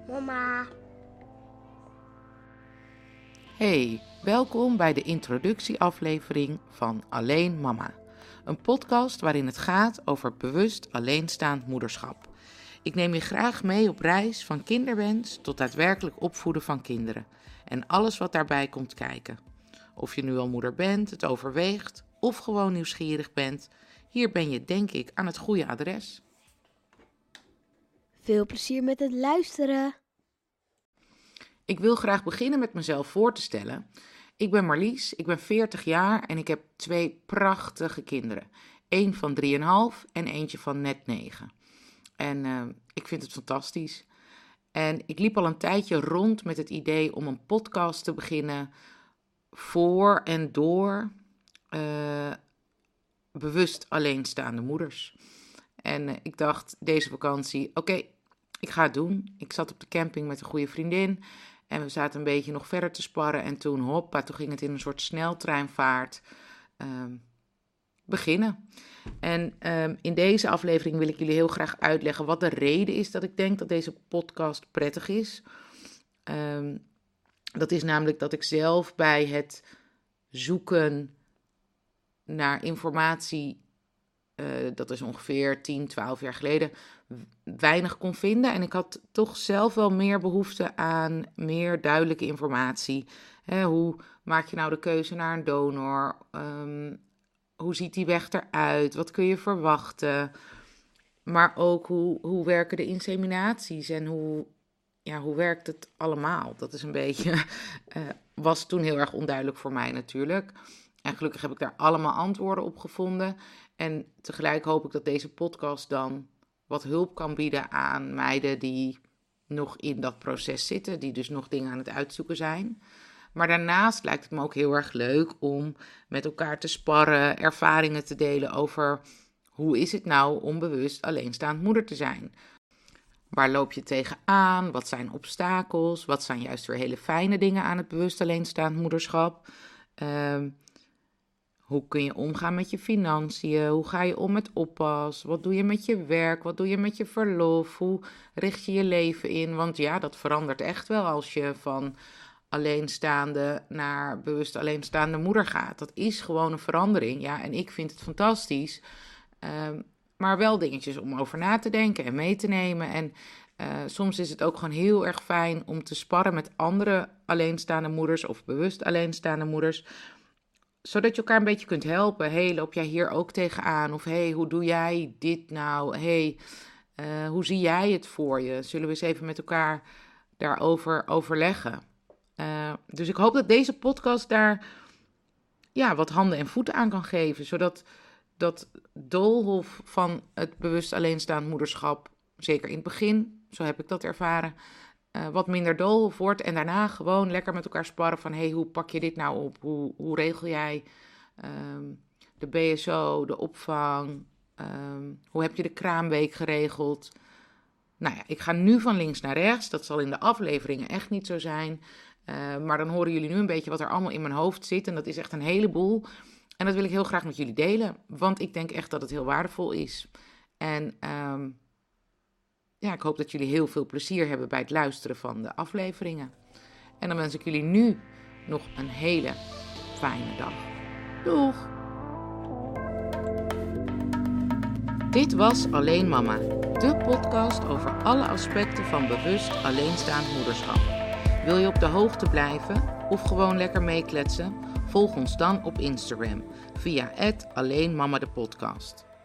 Mama. Hey, welkom bij de introductieaflevering van Alleen Mama. Een podcast waarin het gaat over bewust alleenstaand moederschap. Ik neem je graag mee op reis van kinderwens tot daadwerkelijk opvoeden van kinderen. En alles wat daarbij komt kijken. Of je nu al moeder bent, het overweegt of gewoon nieuwsgierig bent, hier ben je denk ik aan het goede adres. Veel plezier met het luisteren. Ik wil graag beginnen met mezelf voor te stellen. Ik ben Marlies, ik ben 40 jaar en ik heb 2 prachtige kinderen. 1 van 3,5 en eentje van net 9. En ik vind het fantastisch. En ik liep al een tijdje rond met het idee om een podcast te beginnen voor en door bewust alleenstaande moeders. En ik dacht deze vakantie, oké, ik ga het doen. Ik zat op de camping met een goede vriendin en we zaten een beetje nog verder te sparren. En toen ging het in een soort sneltreinvaart beginnen. En in deze aflevering wil ik jullie heel graag uitleggen wat de reden is dat ik denk dat deze podcast prettig is. Dat is namelijk dat ik zelf bij het zoeken naar informatie, dat is ongeveer 10, 12 jaar geleden, weinig kon vinden. En ik had toch zelf wel meer behoefte aan meer duidelijke informatie. Hoe maak je nou de keuze naar een donor? Hoe ziet die weg eruit? Wat kun je verwachten? Maar ook hoe werken de inseminaties en hoe werkt het allemaal? Dat is een beetje, was toen heel erg onduidelijk voor mij natuurlijk. En gelukkig heb ik daar allemaal antwoorden op gevonden. En tegelijk hoop ik dat deze podcast dan wat hulp kan bieden aan meiden die nog in dat proces zitten, die dus nog dingen aan het uitzoeken zijn. Maar daarnaast lijkt het me ook heel erg leuk om met elkaar te sparren, ervaringen te delen over hoe is het nou om bewust alleenstaand moeder te zijn. Waar loop je tegenaan? Wat zijn obstakels? Wat zijn juist weer hele fijne dingen aan het bewust alleenstaand moederschap? Hoe kun je omgaan met je financiën? Hoe ga je om met oppas? Wat doe je met je werk? Wat doe je met je verlof? Hoe richt je je leven in? Want ja, dat verandert echt wel als je van alleenstaande naar bewust alleenstaande moeder gaat. Dat is gewoon een verandering. Ja, en ik vind het fantastisch. Maar wel dingetjes om over na te denken en mee te nemen. En soms is het ook gewoon heel erg fijn om te sparren met andere alleenstaande moeders of bewust alleenstaande moeders, zodat je elkaar een beetje kunt helpen. Hey, loop jij hier ook tegenaan? Of hey, hoe doe jij dit nou? Hey, hoe zie jij het voor je? Zullen we eens even met elkaar daarover overleggen? Dus ik hoop dat deze podcast daar wat handen en voeten aan kan geven, zodat dat doolhof van het bewust alleenstaand moederschap, zeker in het begin, zo heb ik dat ervaren, wat minder doolhof wordt en daarna gewoon lekker met elkaar sparren van hey, hoe pak je dit nou op? Hoe regel jij de BSO, de opvang? Hoe heb je de kraamweek geregeld? Nou ja, ik ga nu van links naar rechts. Dat zal in de afleveringen echt niet zo zijn. Maar dan horen jullie nu een beetje wat er allemaal in mijn hoofd zit. En dat is echt een heleboel. En dat wil ik heel graag met jullie delen. Want ik denk echt dat het heel waardevol is. En ik hoop dat jullie heel veel plezier hebben bij het luisteren van de afleveringen. En dan wens ik jullie nu nog een hele fijne dag. Doeg! Dit was Alleen Mama, de podcast over alle aspecten van bewust alleenstaand moederschap. Wil je op de hoogte blijven of gewoon lekker meekletsen? Volg ons dan op Instagram via @alleenmamadepodcast.